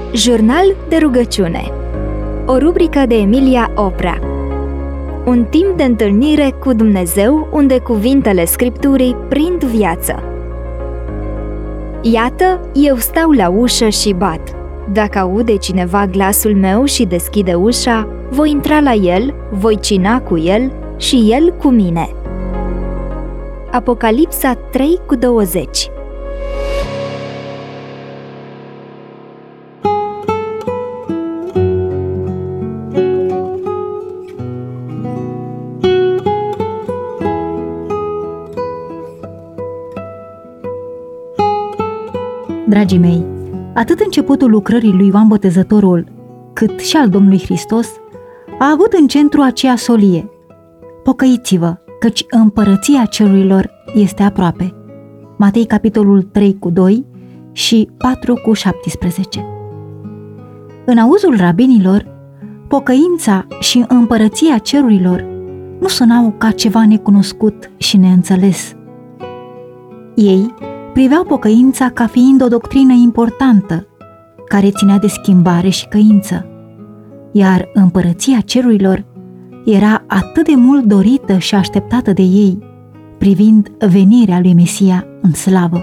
Jurnal de rugăciune. O rubrică de Emilia Oprea. Un timp de întâlnire cu Dumnezeu unde cuvintele Scripturii prind viață. Iată, eu stau la ușă și bat. Dacă aude cineva glasul meu și deschide ușa, voi intra la el, voi cina cu el și el cu mine. Apocalipsa 3:20. Dragii mei, atât începutul lucrării lui Ioan Botezătorul, cât și al Domnului Hristos, a avut în centru aceea solie: pocăiți-vă, căci împărăția cerurilor este aproape. Matei capitolul 3:2 și 4:17. În auzul rabinilor, pocăința și împărăția cerurilor nu sunau ca ceva necunoscut și neînțeles. Ei priveau pocăința ca fiind o doctrină importantă, care ținea de schimbare și căință, iar împărăția cerurilor era atât de mult dorită și așteptată de ei, privind venirea lui Mesia în slavă.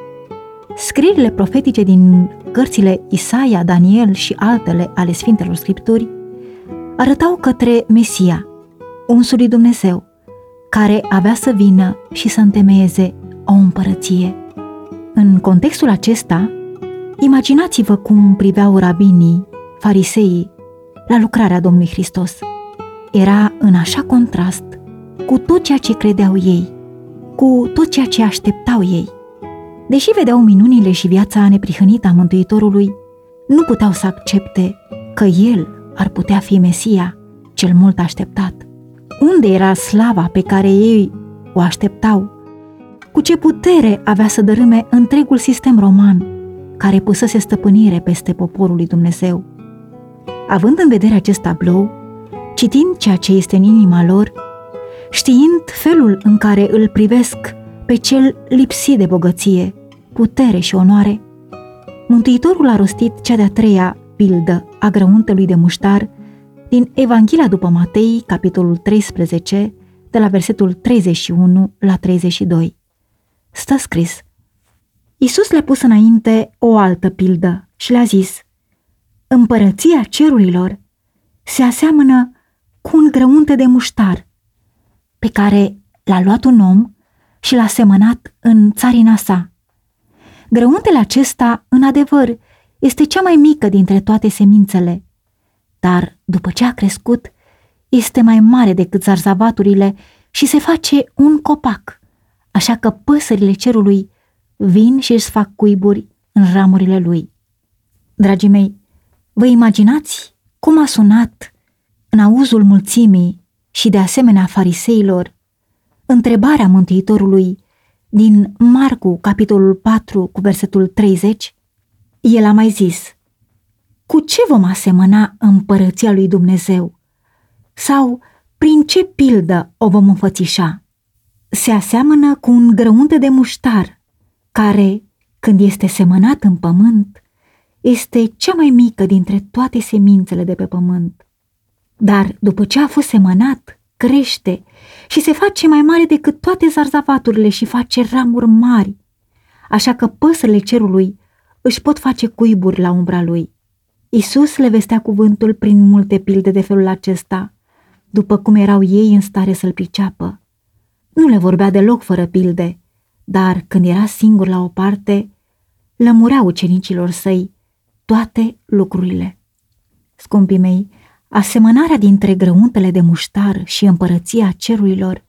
Scrierile profetice din cărțile Isaia, Daniel și altele ale Sfintelor Scripturi arătau către Mesia, unsul lui Dumnezeu, care avea să vină și să întemeieze o împărăție. În contextul acesta, imaginați-vă cum priveau rabinii, fariseii, la lucrarea Domnului Hristos. Era în așa contrast cu tot ceea ce credeau ei, cu tot ceea ce așteptau ei. Deși vedeau minunile și viața neprihănită a Mântuitorului, nu puteau să accepte că El ar putea fi Mesia, cel mult așteptat. Unde era slava pe care ei o așteptau? Cu ce putere avea să dărâme întregul sistem roman, care pusese stăpânire peste poporul lui Dumnezeu? Având în vedere acest tablou, citind ceea ce este în inima lor, știind felul în care îl privesc pe cel lipsit de bogăție, putere și onoare, Mântuitorul a rostit cea de-a treia pildă a grăuntelui de muștar din Evanghelia după Matei, capitolul 13, de la versetul 31 la 32. Stă scris: Iisus le-a pus înainte o altă pildă și le-a zis: împărăția cerurilor se aseamănă cu un grăunte de muștar, pe care l-a luat un om și l-a semănat în țarina sa. Grăuntele acesta, în adevăr, este cea mai mică dintre toate semințele, dar după ce a crescut, este mai mare decât zarzavaturile și se face un copac, așa că păsările cerului vin și își fac cuiburi în ramurile lui. Dragii mei, vă imaginați cum a sunat în auzul mulțimii și de asemenea fariseilor întrebarea Mântuitorului din Marcu, capitolul 4, cu versetul 30? El a mai zis: cu ce vom asemăna împărăția lui Dumnezeu? Sau prin ce pildă o vom înfățișa? Se aseamănă cu un grăunte de muștar, care, când este semănat în pământ, este cea mai mică dintre toate semințele de pe pământ. Dar după ce a fost semănat, crește și se face mai mare decât toate zarzavaturile și face ramuri mari, așa că păsările cerului își pot face cuiburi la umbra lui. Iisus le vestea cuvântul prin multe pilde de felul acesta, după cum erau ei în stare să-l priceapă. Nu le vorbea deloc fără pilde, dar când era singur la o parte, lămurea ucenicilor săi toate lucrurile. Scumpii mei, asemănarea dintre grăuntele de muștar și împărăția cerurilor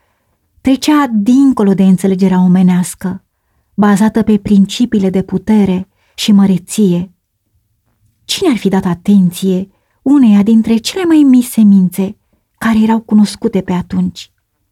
trecea dincolo de înțelegerea omenească, bazată pe principiile de putere și măreție. Cine ar fi dat atenție uneia dintre cele mai mici semințe care erau cunoscute pe atunci?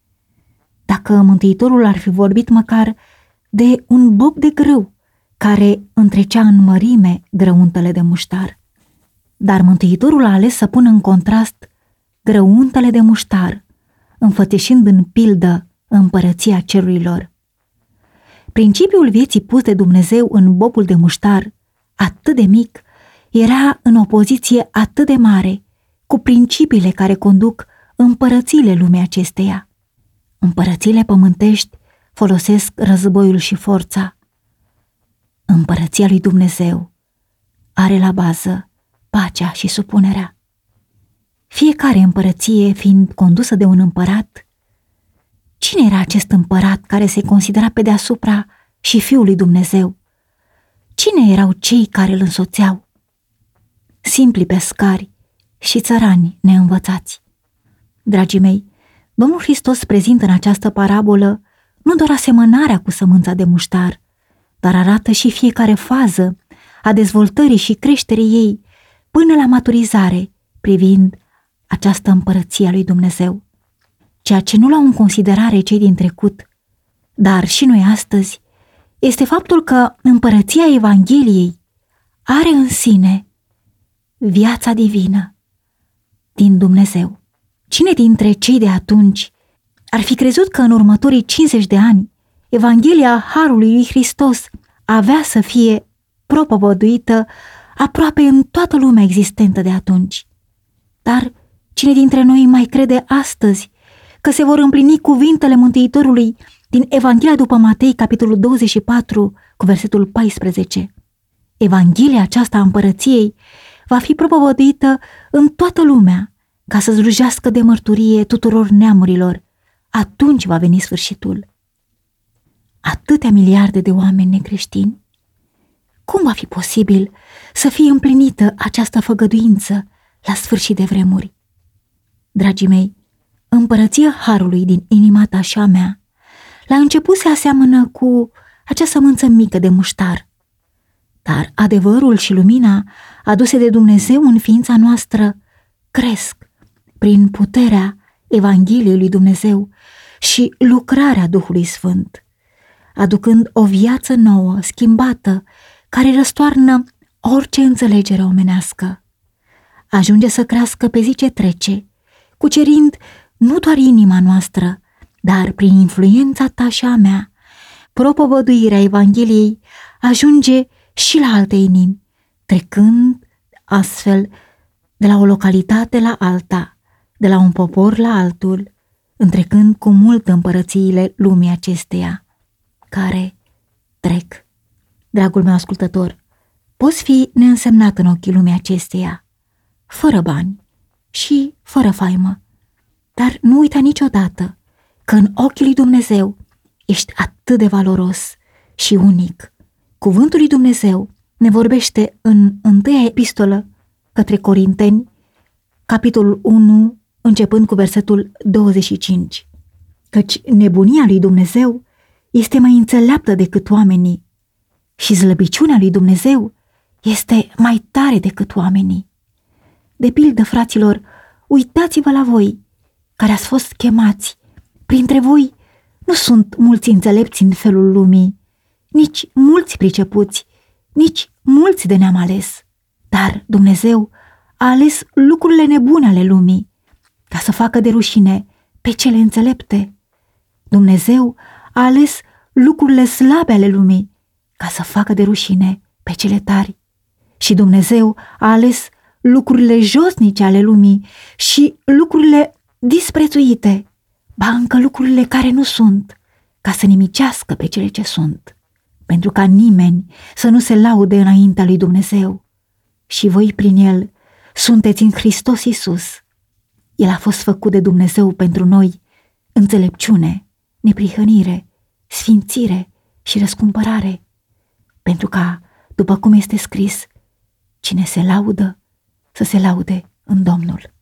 Dacă Mântuitorul ar fi vorbit măcar de un bob de grâu care întrecea în mărime grăuntele de muștar. Dar Mântuitorul a ales să pună în contrast grăuntele de muștar, înfățișând în pildă împărăția cerurilor. Principiul vieții pus de Dumnezeu în bobul de muștar, atât de mic, era în opoziție atât de mare cu principiile care conduc împărățiile lumii acesteia. Împărățiile pământești folosesc războiul și forța. Împărăția lui Dumnezeu are la bază pacea și supunerea. Fiecare împărăție fiind condusă de un împărat, cine era acest împărat care se considera pe deasupra și Fiul lui Dumnezeu? Cine erau cei care îl însoțeau? Simpli pescari și țărani neînvățați. Dragii mei, Domnul Hristos prezintă în această parabolă nu doar asemănarea cu sămânța de muștar, dar arată și fiecare fază a dezvoltării și creșterii ei până la maturizare privind această împărăție a lui Dumnezeu. Ceea ce nu luau în considerare cei din trecut, dar și noi astăzi, este faptul că împărăția Evangheliei are în sine viața divină din Dumnezeu. Cine dintre cei de atunci ar fi crezut că în următorii 50 de ani Evanghelia Harului lui Hristos avea să fie propovăduită aproape în toată lumea existentă de atunci? Dar cine dintre noi mai crede astăzi că se vor împlini cuvintele Mântuitorului din Evanghelia după Matei, capitolul 24, cu versetul 14? Evanghelia aceasta a împărăției va fi propovăduită în toată lumea ca să slujească de mărturie tuturor neamurilor. Atunci va veni sfârșitul. Atâtea miliarde de oameni necreștini? Cum va fi posibil să fie împlinită această făgăduință la sfârșit de vremuri? Dragii mei, împărăția Harului din inima ta și a mea la început se aseamănă cu acea sămânță mică de muștar, dar adevărul și lumina aduse de Dumnezeu în ființa noastră cresc prin puterea Evangheliei lui Dumnezeu și lucrarea Duhului Sfânt, aducând o viață nouă, schimbată, care răstoarnă orice înțelegere omenească. Ajunge să crească pe zi ce trece, cucerind nu doar inima noastră, dar prin influența ta și a mea, propovăduirea Evangheliei ajunge și la alte inimi, trecând astfel de la o localitate la alta, de la un popor la altul, întrecând cu mult împărățiile lumii acesteia, care trec. Dragul meu ascultător, poți fi neînsemnat în ochii lumii acesteia, fără bani și fără faimă, dar nu uita niciodată că în ochii lui Dumnezeu ești atât de valoros și unic. Cuvântul lui Dumnezeu ne vorbește în 1-a epistolă către Corinteni, capitolul 1, începând cu versetul 25, căci nebunia lui Dumnezeu este mai înțeleaptă decât oamenii și slăbiciunea lui Dumnezeu este mai tare decât oamenii. De pildă, fraților, uitați-vă la voi, care ați fost chemați. Printre voi nu sunt mulți înțelepți în felul lumii, nici mulți pricepuți, nici mulți de neam ales. Dar Dumnezeu a ales lucrurile nebune ale lumii, ca să facă de rușine pe cele înțelepte. Dumnezeu a ales lucrurile slabe ale lumii, ca să facă de rușine pe cele tari. Și Dumnezeu a ales lucrurile josnice ale lumii și lucrurile disprețuite, ba încă lucrurile care nu sunt, ca să nimicească pe cele ce sunt, pentru ca nimeni să nu se laude înaintea lui Dumnezeu. Și voi prin El sunteți în Hristos Iisus. El a fost făcut de Dumnezeu pentru noi înțelepciune, neprihănire, sfințire și răscumpărare, pentru ca, după cum este scris, cine se laudă, să se laude în Domnul.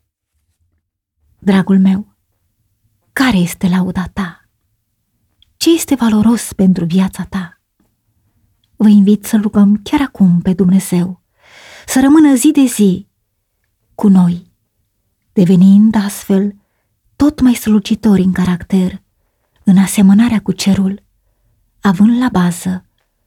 Dragul meu, care este lauda ta? Ce este valoros pentru viața ta? Vă invit să rugăm chiar acum pe Dumnezeu să rămână zi de zi cu noi, devenind astfel tot mai strălucitori în caracter, în asemănarea cu cerul, având la bază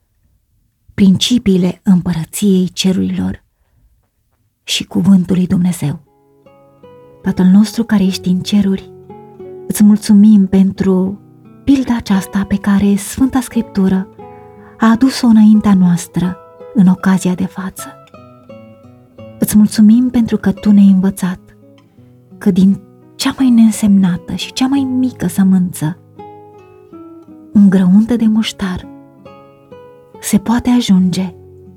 principiile împărăției cerurilor și cuvântul lui Dumnezeu. Tatăl nostru care ești în ceruri, îți mulțumim pentru pilda aceasta pe care Sfânta Scriptură a adus-o înaintea noastră în ocazia de față. Îți mulțumim pentru că Tu ne-ai învățat că din cea mai neînsemnată și cea mai mică sămânță, un grăunte de muștar, se poate ajunge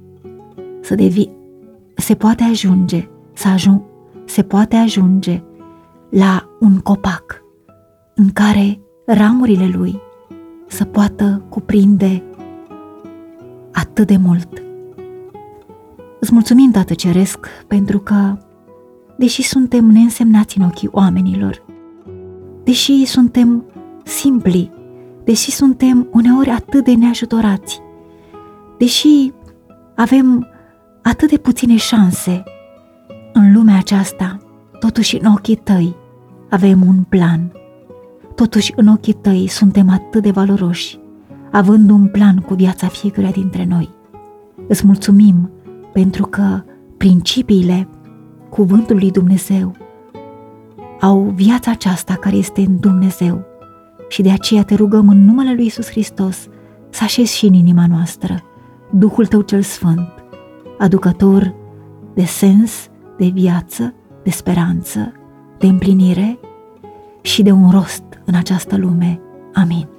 la un copac în care ramurile lui să poată cuprinde atât de mult. Îți mulțumim, Tată Ceresc, pentru că, deși suntem neînsemnați în ochii oamenilor, deși suntem simpli, deși suntem uneori atât de neajutorați, deși avem atât de puține șanse în lumea aceasta, totuși în ochii Tăi avem un plan. Totuși în ochii Tăi suntem atât de valoroși, având un plan cu viața fiecăruia dintre noi. Îți mulțumim pentru că principiile cuvântului lui Dumnezeu au viața aceasta care este în Dumnezeu și de aceea te rugăm în numele lui Iisus Hristos să așezi și în inima noastră Duhul Tău cel Sfânt, aducător de sens, de viață, de speranță, de împlinire și de un rost în această lume. Amin.